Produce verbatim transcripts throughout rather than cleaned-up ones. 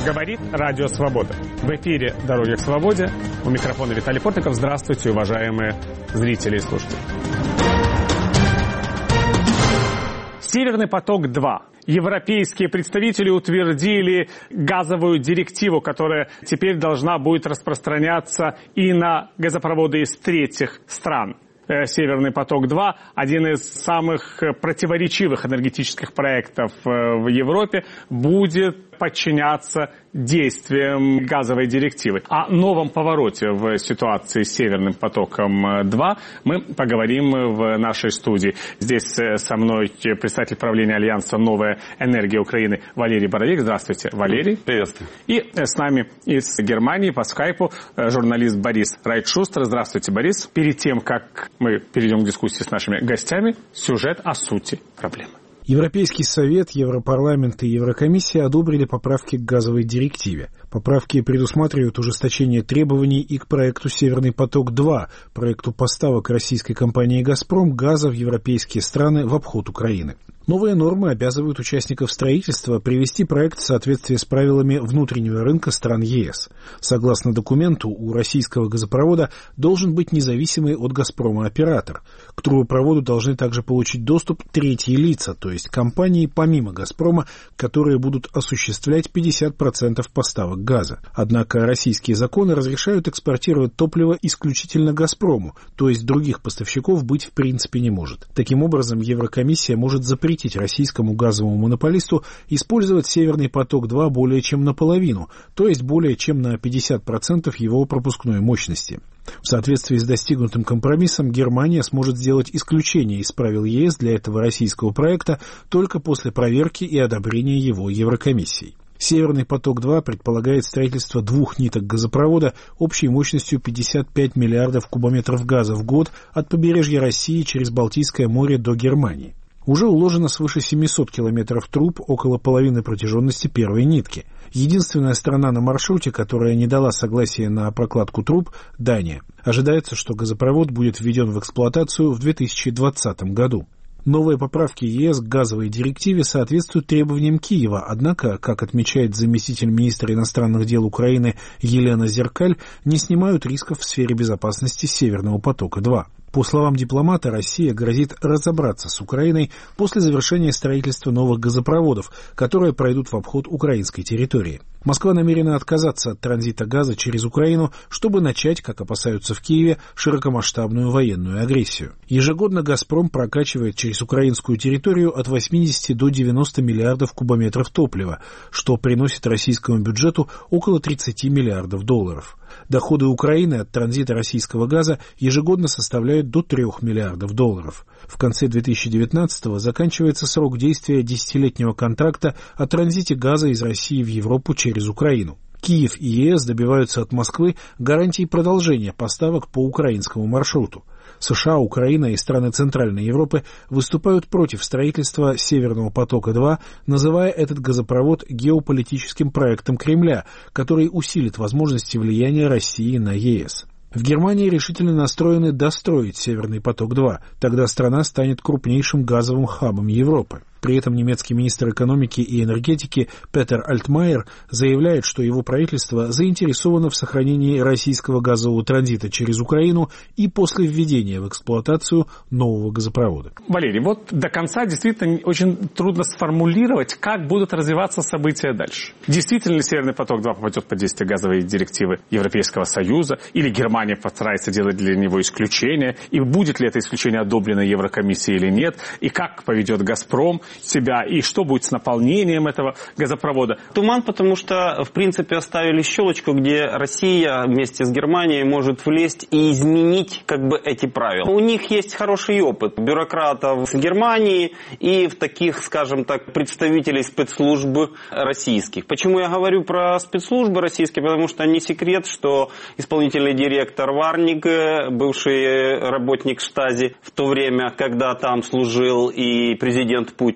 Говорит Радио Свобода. В эфире «Дороги к свободе». У микрофона Виталий Портников. Здравствуйте, уважаемые зрители и слушатели. Северный поток-два. Европейские представители утвердили газовую директиву, которая теперь должна будет распространяться и на газопроводы из третьих стран. Северный поток-два – один из самых противоречивых энергетических проектов в Европе, будет подчиняться действиям газовой директивы. О новом повороте в ситуации с Северным потоком-два мы поговорим в нашей студии. Здесь со мной представитель правления Альянса «Новая энергия Украины» Валерий Боровик. Здравствуйте, Валерий. Приветствую. И с нами из Германии по скайпу журналист Борис Райтшустер. Здравствуйте, Борис. Перед тем, как мы перейдем к дискуссии с нашими гостями, сюжет о сути проблемы. Европейский совет, Европарламент и Еврокомиссия одобрили поправки к газовой директиве. Поправки предусматривают ужесточение требований и к проекту «Северный поток-два», проекту поставок российской компании «Газпром» газа в европейские страны в обход Украины. Новые нормы обязывают участников строительства привести проект в соответствие с правилами внутреннего рынка стран ЕС. Согласно документу, у российского газопровода должен быть независимый от «Газпрома» оператор. К трубопроводу должны также получить доступ третьи лица, то есть компании помимо «Газпрома», которые будут осуществлять пятьдесят процентов поставок газа. Однако российские законы разрешают экспортировать топливо исключительно «Газпрому», то есть других поставщиков быть в принципе не может. Таким образом, Еврокомиссия может запретить российскому газовому монополисту использовать «Северный поток-два» более чем наполовину, то есть более чем на пятьдесят процентов его пропускной мощности. В соответствии с достигнутым компромиссом Германия сможет сделать исключение из правил ЕС для этого российского проекта только после проверки и одобрения его Еврокомиссией. «Северный поток-два» предполагает строительство двух ниток газопровода общей мощностью пятьдесят пять миллиардов кубометров газа в год от побережья России через Балтийское море до Германии. Уже уложено свыше семисот километров труб, около половины протяженности первой нитки. Единственная страна на маршруте, которая не дала согласия на прокладку труб – Дания. Ожидается, что газопровод будет введен в эксплуатацию в две тысячи двадцатом году. Новые поправки ЕС к газовой директиве соответствуют требованиям Киева, однако, как отмечает заместитель министра иностранных дел Украины Елена Зеркаль, не снимают рисков в сфере безопасности Северного потока-два. По словам дипломата, Россия грозит разобраться с Украиной после завершения строительства новых газопроводов, которые пройдут в обход украинской территории. Москва намерена отказаться от транзита газа через Украину, чтобы начать, как опасаются в Киеве, широкомасштабную военную агрессию. Ежегодно «Газпром» прокачивает через украинскую территорию от восьмидесяти до девяноста миллиардов кубометров топлива, что приносит российскому бюджету около тридцати миллиардов долларов. Доходы Украины от транзита российского газа ежегодно составляют до трех миллиардов долларов. В конце две тысячи девятнадцатого заканчивается срок действия десятилетнего контракта о транзите газа из России в Европу через Украину. Киев и ЕС добиваются от Москвы гарантий продолжения поставок по украинскому маршруту. США, Украина и страны Центральной Европы выступают против строительства «Северного потока-два», называя этот газопровод геополитическим проектом Кремля, который усилит возможности влияния России на ЕС. В Германии решительно настроены достроить «Северный поток-два», тогда страна станет крупнейшим газовым хабом Европы. При этом немецкий министр экономики и энергетики Петер Альтмайер заявляет, что его правительство заинтересовано в сохранении российского газового транзита через Украину и после введения в эксплуатацию нового газопровода. Валерий, вот до конца действительно очень трудно сформулировать, как будут развиваться события дальше. Действительно ли «Северный поток-два» попадет под действие газовой директивы Европейского Союза, или Германия постарается делать для него исключение, и будет ли это исключение одобрено Еврокомиссией или нет, и как поведет «Газпром» себя, и что будет с наполнением этого газопровода. Туман, потому что, в принципе, оставили щелочку, где Россия вместе с Германией может влезть и изменить как бы эти правила. У них есть хороший опыт бюрократов с Германии и в таких, скажем так, представителей спецслужб российских. Почему я говорю про спецслужбы российские? Потому что не секрет, что исполнительный директор Варник, бывший работник Штази в то время, когда там служил и президент Путин,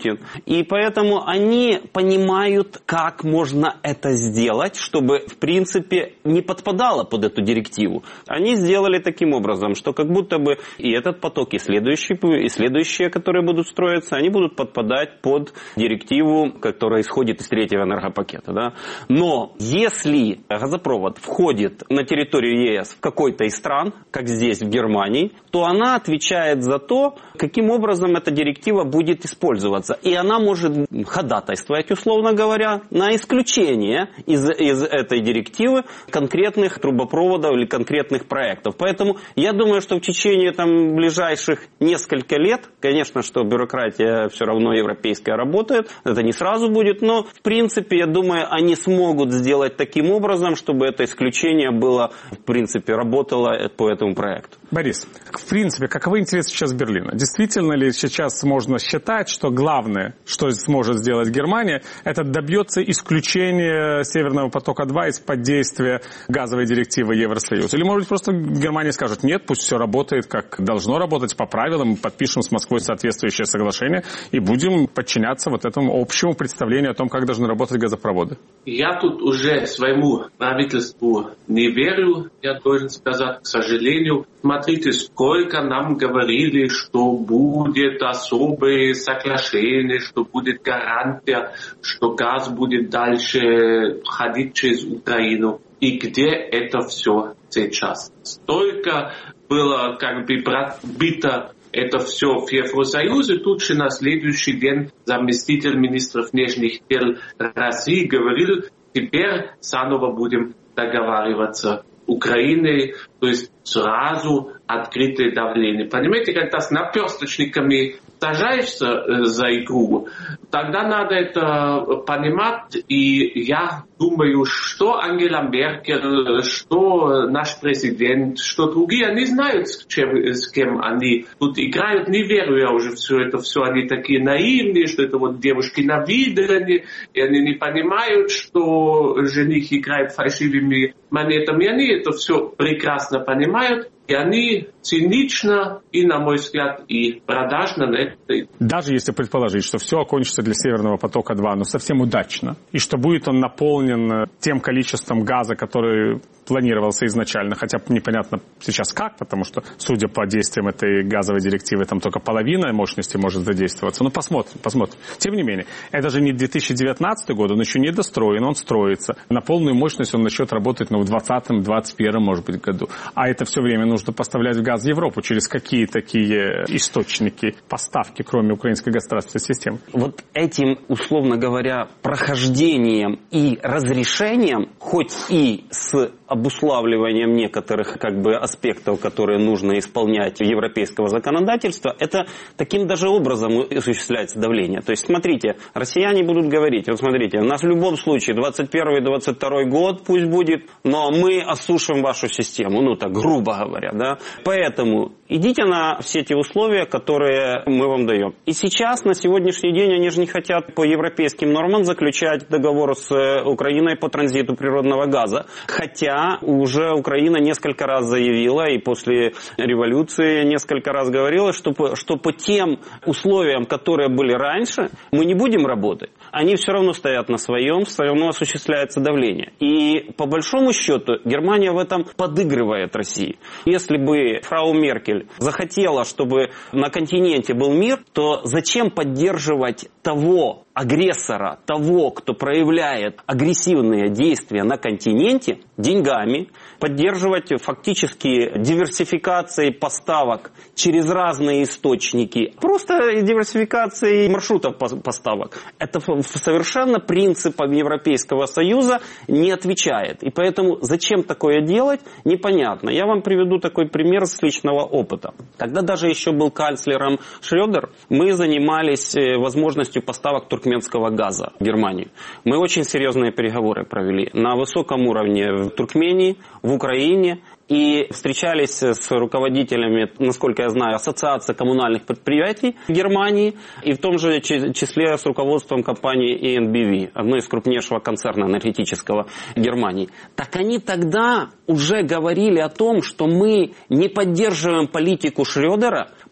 Путин. И поэтому они понимают, как можно это сделать, чтобы, в принципе, не подпадало под эту директиву. Они сделали таким образом, что как будто бы и этот поток, и следующие, и следующие, которые будут строиться, они будут подпадать под директиву, которая исходит из третьего энергопакета. Да? Но если газопровод входит на территорию ЕС в какой-то из стран, как здесь, в Германии, то она отвечает за то, каким образом эта директива будет использоваться. И она может ходатайствовать, условно говоря, на исключение из, из этой директивы конкретных трубопроводов или конкретных проектов. Поэтому я думаю, что в течение там, ближайших нескольких лет, конечно, что бюрократия все равно европейская работает, это не сразу будет, но в принципе, я думаю, они смогут сделать таким образом, чтобы это исключение было, в принципе, работало по этому проекту. Борис, в принципе, каковы интересы сейчас Берлина? Действительно ли сейчас можно считать, что главное, что сможет сделать Германия, это добьется исключения Северного потока-два из-под действия газовой директивы Евросоюза? Или, может быть, просто Германия скажет, нет, пусть все работает, как должно работать по правилам, мы подпишем с Москвой соответствующее соглашение и будем подчиняться вот этому общему представлению о том, как должны работать газопроводы? Я тут уже своему правительству не верю, я должен сказать, к сожалению. Смотрите, сколько нам говорили, что будет особое соглашение, что будет гарантия, что газ будет дальше ходить через Украину. И где это все сейчас? Столько было как бы бито это все в Евросоюзе. Тут же на следующий день заместитель министра внешних дел России говорил, теперь заново будем договариваться Украиной, то есть сразу открытое давление. Понимаете, когда с наперсточниками сажаешься за игру, тогда надо это понимать, и я думаю, что Ангела Меркель, что наш президент, что другие, они знают, с, чем, с кем они тут играют. Не верю я уже все это, все они такие наивные, что это вот девушки на виде, и они не понимают, что жених играет фальшивыми монетами. Они это все прекрасно понимают. И они цинично и, на мой взгляд, и продажно на это. Даже если предположить, что все окончится для Северного потока-два, но совсем удачно, и что будет он наполнен тем количеством газа, который планировался изначально, хотя непонятно сейчас как, потому что, судя по действиям этой газовой директивы, там только половина мощности может задействоваться. Ну, посмотрим, посмотрим. Тем не менее, это же не две тысячи девятнадцатый год, он еще не достроен, он строится. На полную мощность он начнет работать ну, в двадцатом, двадцать первом, может быть, году. А это все время нужно поставлять в газ в Европу. Через какие такие источники поставки, кроме украинской государственной системы? Вот этим, условно говоря, прохождением и разрешением, хоть и с обуславливанием некоторых как бы аспектов, которые нужно исполнять европейского законодательства, это таким даже образом осуществляется давление. То есть, смотрите, россияне будут говорить, вот смотрите, у нас в любом случае двадцать первый - двадцать второй год пусть будет, но мы осушим вашу систему, ну так грубо говоря, да. Поэтому идите на все те условия, которые мы вам даем. И сейчас, на сегодняшний день, они же не хотят по европейским нормам заключать договор с Украиной по транзиту природного газа. Хотя уже Украина несколько раз заявила и после революции несколько раз говорила, что по, что по тем условиям, которые были раньше, мы не будем работать. Они все равно стоят на своем, все равно осуществляется давление. И по большому счету Германия в этом подыгрывает России. Если бы фрау Меркель захотела, чтобы на континенте был мир, то зачем поддерживать того агрессора, того, кто проявляет агрессивные действия на континенте, деньгами, поддерживать фактически диверсификацией поставок через разные источники, просто диверсификацией маршрутов поставок. Это совершенно принципам Европейского Союза не отвечает. И поэтому зачем такое делать, непонятно. Я вам приведу такой пример с личного опыта. Когда даже еще был канцлером Шредер, мы занимались возможностью поставок туркменского газа в Германию. Мы очень серьезные переговоры провели на высоком уровне в Туркмении, в Украине. И встречались с руководителями, насколько я знаю, Ассоциации коммунальных предприятий в Германии и в том же числе с руководством компании и эн би ви, одной из крупнейшего концерна энергетического Германии. Так они тогда уже говорили о том, что мы не поддерживаем политику Шредера,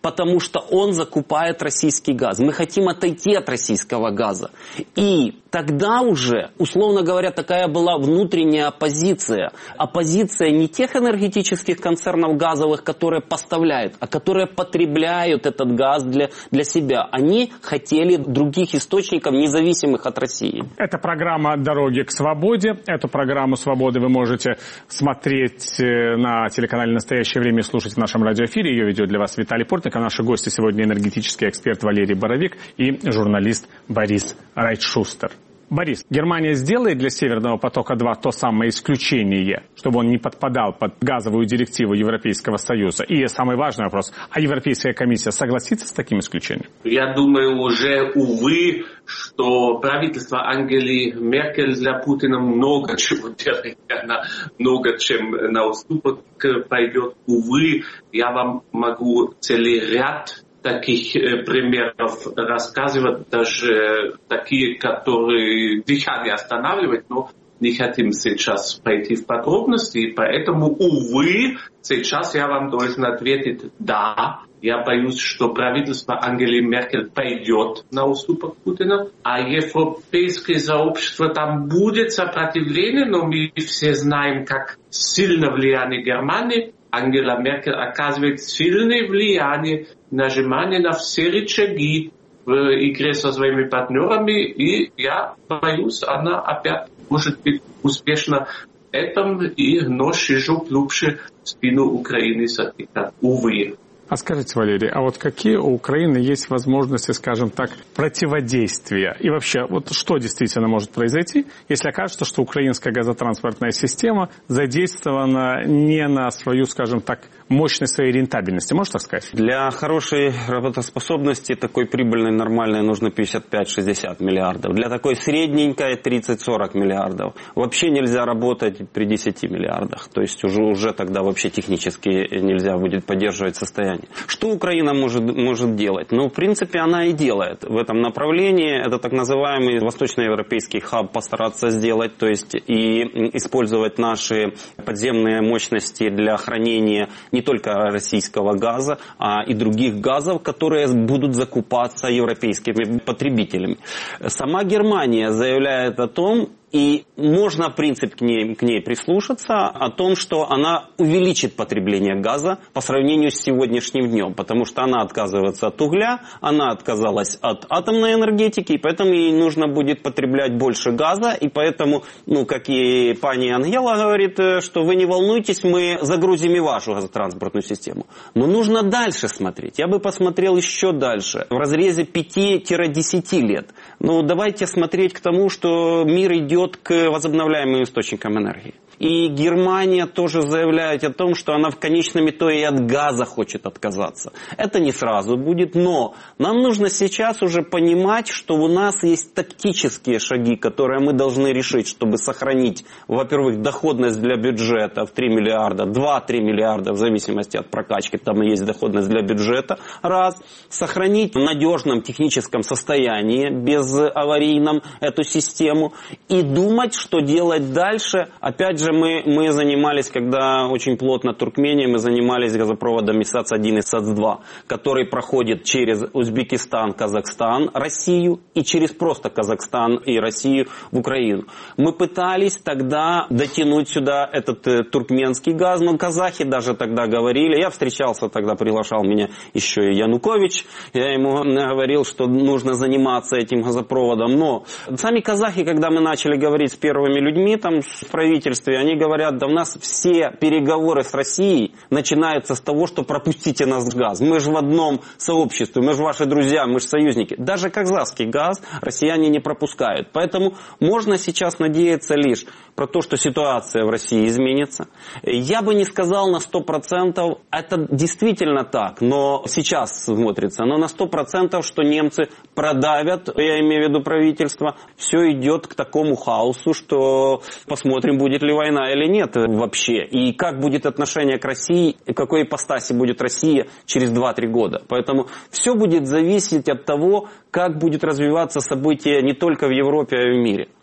потому что он закупает российский газ. Мы хотим отойти от российского газа. И тогда уже, условно говоря, такая была внутренняя оппозиция. Оппозиция не тех энергетических концернов газовых, которые поставляют, а которые потребляют этот газ для, для себя. Они хотели других источников, независимых от России. Это программа «Дороги к свободе». Эту программу «Свободы» вы можете смотреть на телеканале «Настоящее время» и слушать в нашем радиоэфире. Ее ведет для вас Виталий Портников. Наши гости сегодня энергетический эксперт Валерий Боровик и журналист Борис Райтшустер. Борис, Германия сделает для Северного потока-два то самое исключение, чтобы он не подпадал под газовую директиву Европейского Союза? И самый важный вопрос, а Европейская комиссия согласится с таким исключением? Я думаю, уже, увы, что правительство Ангели Меркель для Путина много чего делает, она много чем на уступок пойдет. Увы, я вам могу целый ряд таких э, примеров рассказывать, даже такие, которые дыхание останавливают, но не хотим сейчас пойти в подробности, и поэтому, увы, сейчас я вам должен ответить «да». Я боюсь, что правительство Ангели Меркель пойдет на уступок Путина, а европейское сообщество, там будет сопротивление, но мы все знаем, как сильно влияние Германии. Ангела Меркель оказывает сильное влияние, нажимание на все рычаги в игре со своими партнерами, и я боюсь, она опять может быть успешна в этом, и нож и жук глубже в спину Украины затыкать. Увы. А скажите, Валерий, а вот какие у Украины есть возможности, скажем так, противодействия? И вообще, вот что действительно может произойти, если окажется, что украинская газотранспортная система задействована не на свою, скажем так, мощность своей рентабельности, можно так сказать? Для хорошей работоспособности, такой прибыльной, нормальной, нужно пятьдесят пять - шестьдесят миллиардов. Для такой средненькой тридцать - сорок миллиардов. Вообще нельзя работать при десяти миллиардах. То есть уже, уже тогда вообще технически нельзя будет поддерживать состояние. Что Украина может, может делать? Ну, в принципе, она и делает в этом направлении. Это так называемый восточноевропейский хаб постараться сделать, то есть и использовать наши подземные мощности для хранения не только российского газа, а и других газов, которые будут закупаться европейскими потребителями. Сама Германия заявляет о том, и можно, в принципе, к ней, к ней прислушаться, о том, что она увеличит потребление газа по сравнению с сегодняшним днем, потому что она отказывается от угля, она отказалась от атомной энергетики, и поэтому ей нужно будет потреблять больше газа, и поэтому, ну, как и пани Ангела говорит, что вы не волнуйтесь, мы загрузим и вашу газотранспортную систему. Но нужно дальше смотреть. Я бы посмотрел еще дальше, в разрезе пяти-десяти лет. Ну, давайте смотреть к тому, что мир идет к возобновляемым источникам энергии. И Германия тоже заявляет о том, что она в конечном итоге и от газа хочет отказаться. Это не сразу будет, но нам нужно сейчас уже понимать, что у нас есть тактические шаги, которые мы должны решить, чтобы сохранить, во-первых, доходность для бюджета в три миллиарда, два-три миллиарда в зависимости от прокачки, там и есть доходность для бюджета, раз, сохранить в надежном техническом состоянии, безаварийном эту систему, и думать, что делать дальше. Опять же, Мы, мы занимались, когда очень плотно Туркмения, мы занимались газопроводами САЦ один и САЦ два, который проходит через Узбекистан, Казахстан, Россию и через просто Казахстан и Россию в Украину. Мы пытались тогда дотянуть сюда этот э, туркменский газ, но казахи даже тогда говорили, я встречался тогда, приглашал меня еще и Янукович, я ему говорил, что нужно заниматься этим газопроводом, но сами казахи, когда мы начали говорить с первыми людьми там в правительстве, они говорят, да у нас все переговоры с Россией начинаются с того, что пропустите нас в газ. Мы же в одном сообществе, мы же ваши друзья, мы же союзники. Даже казахский газ россияне не пропускают. Поэтому можно сейчас надеяться лишь про то, что ситуация в России изменится. Я бы не сказал на сто процентов, это действительно так, но сейчас смотрится, но на сто процентов, что немцы продавят, я имею в виду правительство, все идет к такому хаосу, что посмотрим, будет ли война или нет вообще. И как будет отношение к России, и какой ипостаси будет Россия через два-три года. Поэтому все будет зависеть от того, как будет развиваться события не только в Европе, а и в мире.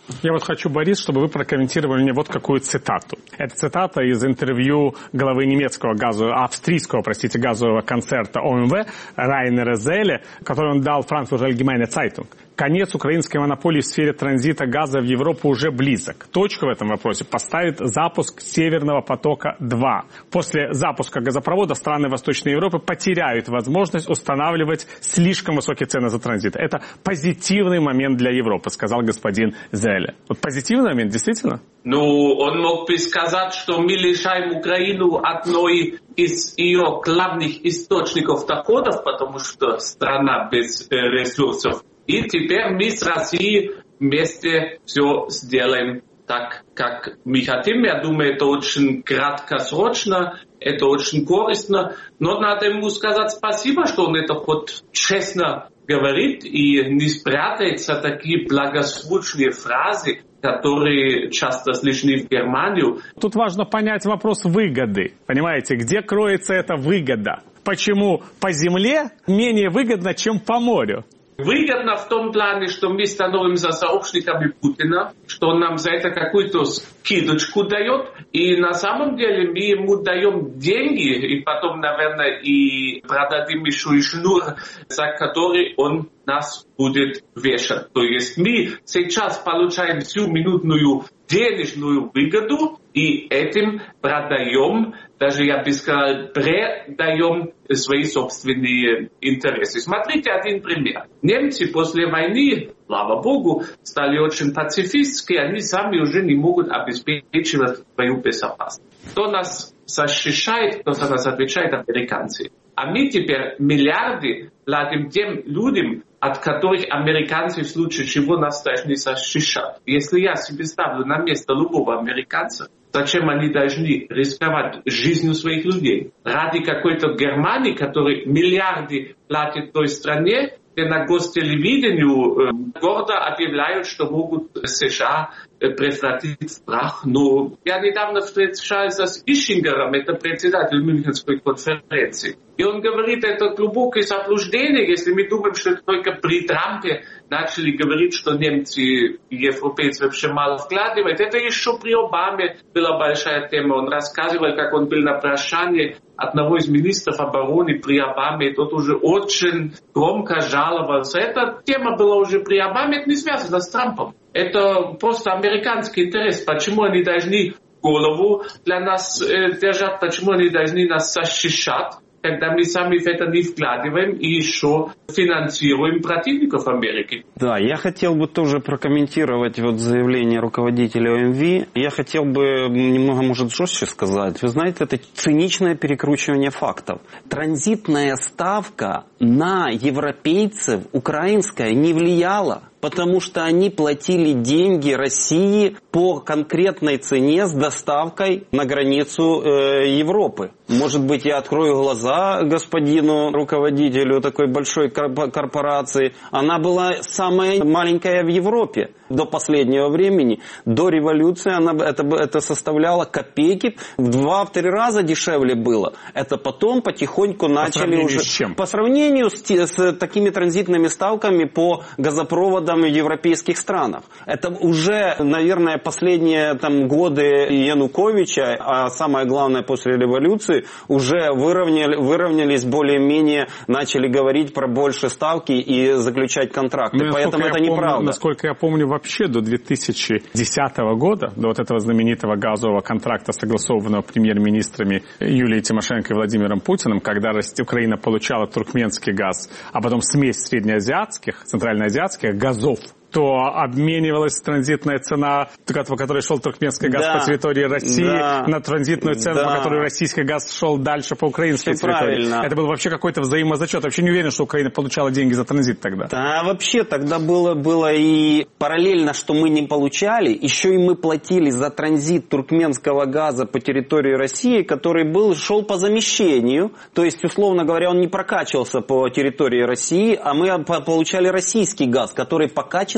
Я вот хочу, Борис, чтобы вы прокомментировали мне вот какую цитату. Это цитата из интервью главы немецкого газового, австрийского, простите, газового концерта О Эм В Райнера Зеля, который он дал Frankfurter Allgemeine Zeitung. Конец украинской монополии в сфере транзита газа в Европу уже близок. Точку в этом вопросе поставит запуск Северного потока-два. После запуска газопровода страны Восточной Европы потеряют возможность устанавливать слишком высокие цены за транзит. Это позитивный момент для Европы, сказал господин Зеле. Вот позитивный момент, действительно? Ну, он мог бы сказать, что мы лишаем Украину одной из ее главных источников доходов, потому что страна без э, ресурсов. И теперь мы с Россией вместе все сделаем так, как мы хотим. Я думаю, это очень краткосрочно, это очень корисно. Но надо ему сказать спасибо, что он это хоть честно говорит и не спрятается такие благозвучные фразы, которые часто слышны в Германию. Тут важно понять вопрос выгоды. Понимаете, где кроется эта выгода? Почему по земле менее выгодно, чем по морю? Выгодно в том плане, что мы становимся сообщниками Путина, что он нам за это какую-то скидочку дает, и на самом деле мы ему даем деньги, и потом, наверное, и продадим еще и шнур, за который он нас будет вешать. То есть мы сейчас получаем всю минутную денежную выгоду, и этим продаем, даже я бы сказал, предаем свои собственные интересы. Смотрите один пример. Немцы после войны, слава богу, стали очень пацифистские, они сами уже не могут обеспечивать свою безопасность. Кто нас защищает, кто за нас отвечает, американцы. А мы теперь миллиарды платим тем людям, от которых американцы в случае чего нас должны защищать. Если я себе ставлю на место любого американца, зачем они должны рисковать жизнью своих людей? Ради какой-то Германии, которая миллиарды платит той стране, где на гостелевидению э, гордо объявляют, что могут США э, превратить в прах. Но я недавно встречался с Ишингером, это председатель Мюнхенской конференции. И он говорит, это глубокое заблуждение, если мы думаем, что это только при Трампе начали говорить, что немцы и европейцы вообще мало вкладывают. Это еще при Обаме была большая тема. Он рассказывал, как он был на прощании одного из министров обороны при Обаме, и тот уже очень громко жаловался. Эта тема была уже при Обаме, это не связано с Трампом. Это просто американский интерес. Почему они должны голову для нас э, держать, почему они должны нас защищать, когда мы сами в это не вкладываем и еще финансируем противников Америки. Да, я хотел бы тоже прокомментировать вот заявление руководителя О Эм В. Я хотел бы немного, может, жестче сказать. Вы знаете, это циничное перекручивание фактов. Транзитная ставка на европейцев украинская не влияла, потому что они платили деньги России по конкретной цене с доставкой на границу э, Европы. Может быть, я открою глаза господину руководителю такой большой корпорации. Она была самая маленькая в Европе до последнего времени. До революции она, это, это составляло копейки. В два-три раза дешевле было. Это потом потихоньку начали по уже... С чем? По сравнению с, с такими транзитными ставками по газопроводам в европейских странах. Это уже, наверное, последние там, годы Януковича, а самое главное после революции, уже выровняли, выровнялись более-менее, начали говорить про больше ставки и заключать контракты. Ну, поэтому это помню, неправда. Насколько я помню, вообще до две тысячи десятого года, до вот этого знаменитого газового контракта, согласованного премьер-министрами Юлией Тимошенко и Владимиром Путиным, когда Украина получала туркменский газ, а потом смесь среднеазиатских, центральноазиатских газов, то обменивалась транзитная цена, по которой шел туркменский газ да, по территории России, да, на транзитную цену, да, по которой российский газ шел дальше по украинской Все территории. Правильно. Это был вообще какой-то взаимозачет. Я вообще не уверен, что Украина получала деньги за транзит тогда. Да, вообще тогда было, было и параллельно, что мы не получали, еще и мы платили за транзит туркменского газа по территории России, который был, шел по замещению. То есть, условно говоря, он не прокачивался по территории России, а мы получали российский газ, который по качеству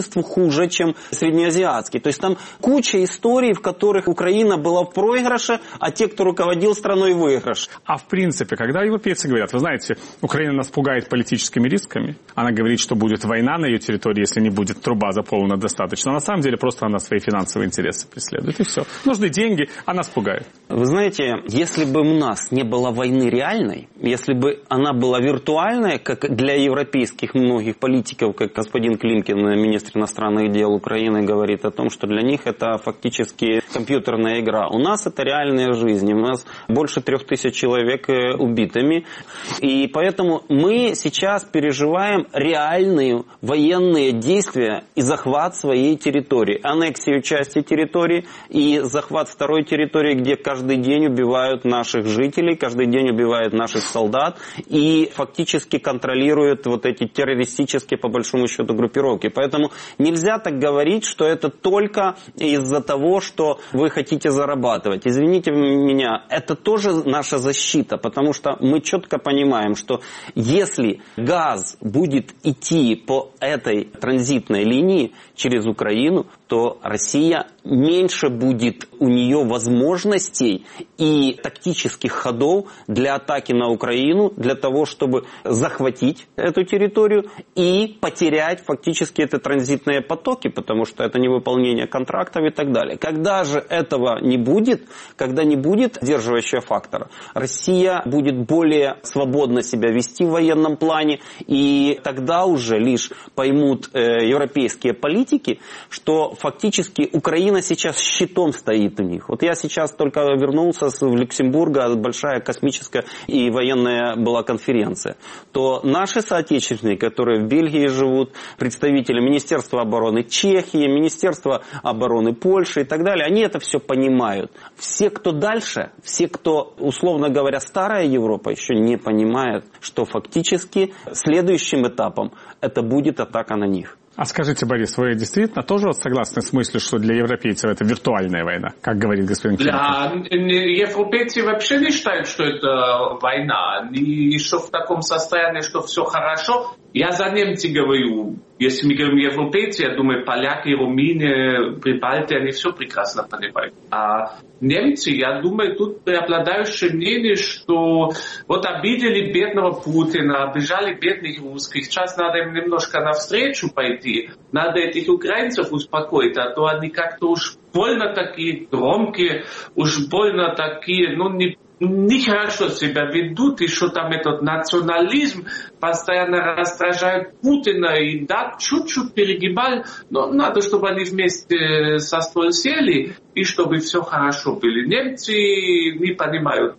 качеству хуже, чем среднеазиатский. То есть там куча историй, в которых Украина была в проигрыше, а те, кто руководил страной, в выигрыше. А в принципе, когда европейцы говорят, вы знаете, Украина нас пугает политическими рисками, она говорит, что будет война на ее территории, если не будет труба заполнена достаточно. На самом деле просто она свои финансовые интересы преследует, и все. Нужны деньги, а нас пугает. Вы знаете, если бы у нас не было войны реальной, если бы она была виртуальная, как для европейских многих политиков, как господин Климкин, министр иностранных дел Украины, говорит о том, что для них это фактически компьютерная игра. У нас это реальная жизнь. У нас больше трех тысяч человек убитыми. И поэтому мы сейчас переживаем реальные военные действия и захват своей территории. Аннексию части территории и захват второй территории, где каждый день убивают наших жителей, каждый день убивают наших солдат и фактически контролируют вот эти террористические, по большому счету, группировки. Поэтому нельзя так говорить, что это только из-за того, что вы хотите зарабатывать. Извините меня, это тоже наша защита, потому что мы четко понимаем, что если газ будет идти по этой транзитной линии через Украину, то Россия меньше будет у нее возможностей и тактических ходов для атаки на Украину, для того, чтобы захватить эту территорию и потерять фактически эти транзитные потоки, потому что это невыполнение контрактов и так далее. Когда же этого не будет, когда не будет сдерживающего фактора, Россия будет более свободно себя вести в военном плане, и тогда уже лишь поймут э, европейские политики, что фактически Украина сейчас щитом стоит у них. Вот я сейчас только вернулся в Люксембурга, большая космическая и военная была конференция. То наши соотечественники, которые в Бельгии живут, представители Министерства обороны Чехии, Министерства обороны Польши и так далее, они это все понимают. Все, кто дальше, все, кто, условно говоря, старая Европа, еще не понимают, что фактически следующим этапом это будет атака на них. А скажите, Борис, вы действительно тоже вот согласны с мыслью, что для европейцев это виртуальная война, как говорит господин Климкин? Для европейцы вообще не считают, что это война. Они еще в таком состоянии, что все хорошо. Я за немцев говорю. Если мы говорим европейцы, я думаю, поляки, румыны, прибалтии, они все прекрасно понимают. А немцы, я думаю, тут преобладающее мнение, что вот обидели бедного Путина, обижали бедных русских, сейчас надо им немножко навстречу пойти, надо этих украинцев успокоить, а то они как-то уж больно такие громкие, уж больно такие, ну, не нехорошо себя ведут, и что там этот национализм постоянно раздражает Путина, и да, чуть-чуть перегибали, но надо, чтобы они вместе со стола сели, и чтобы все хорошо было. Немцы не понимают,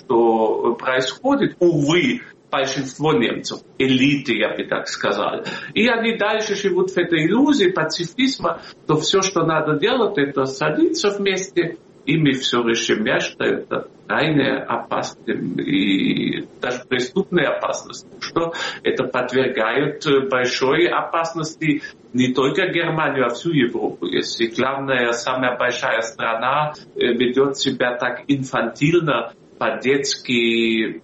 что происходит, увы, большинство немцев, элиты, я бы так сказал. И они дальше живут в этой иллюзии пацифизма, что все, что надо делать, это садиться вместе, и мы все решим. Я считаю, это крайне опасная и даже преступная опасность, что это подвергает большой опасности не только Германию, а всю Европу. Если главная, самая большая страна ведет себя так инфантильно, по-детски,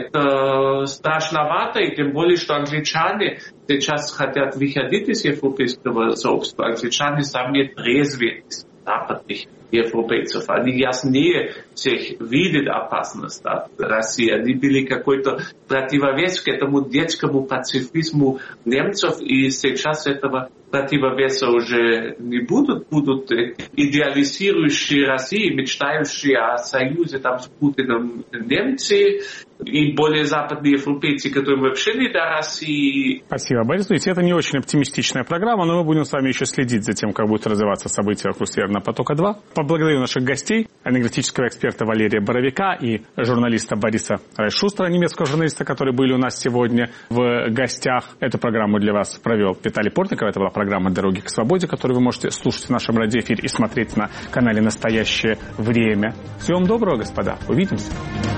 это страшновато, и тем более, что англичане сейчас хотят выходить из европейского сообщества. Англичане сами трезвее западных европейцев. Они яснее всех видят опасность от России. Они были какой-то противовес к этому детскому пацифизму немцев, и сейчас этого противовеса уже не будут. Будут идеализирующие Россию, мечтающие о союзе там с Путиным немцы, и более западные европейцы, которые вообще не до России. Спасибо, Борис. Ведь это не очень оптимистичная программа, но мы будем с вами еще следить за тем, как будут развиваться события вокруг Северного потока-два. Поблагодарю наших гостей, энергетического эксперта Валерия Боровика и журналиста Бориса Райшустера, немецкого журналиста, которые были у нас сегодня в гостях. Эту программу для вас провел Виталий Портников. Это была программа «Дороги к свободе», которую вы можете слушать в нашем радиоэфире и смотреть на канале «Настоящее время». Всего вам доброго, господа. Увидимся.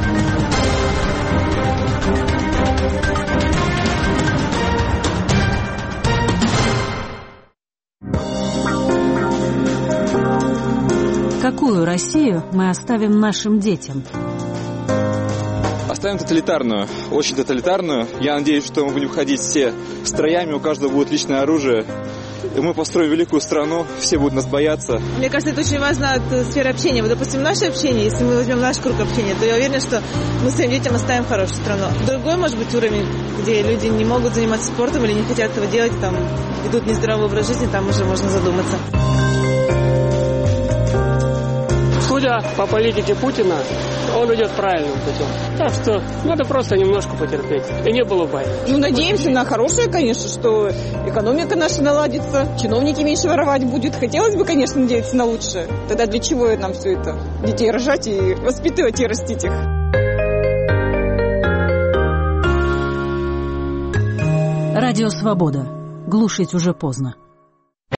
Какую Россию мы оставим нашим детям? Оставим тоталитарную, очень тоталитарную. Я надеюсь, что мы будем ходить все строями, у каждого будет личное оружие. и мы построим великую страну, все будут нас бояться. Мне кажется, это очень важно от сферы общения. Вот, допустим, наше общение, если мы возьмем наш круг общения, то я уверена, что мы своим детям оставим хорошую страну. Другой, может быть, уровень, где люди не могут заниматься спортом или не хотят этого делать, там, ведут нездоровый образ жизни, там уже можно задуматься. Судя по политике Путина, он идет правильным путем. Так что надо просто немножко потерпеть. И не было бай. Ну, надеемся на хорошее, конечно, что экономика наша наладится, чиновники меньше воровать будут. Хотелось бы, конечно, надеяться на лучшее. Тогда для чего нам все это? Детей рожать и воспитывать и растить их. Радио «Свобода». Глушить уже поздно.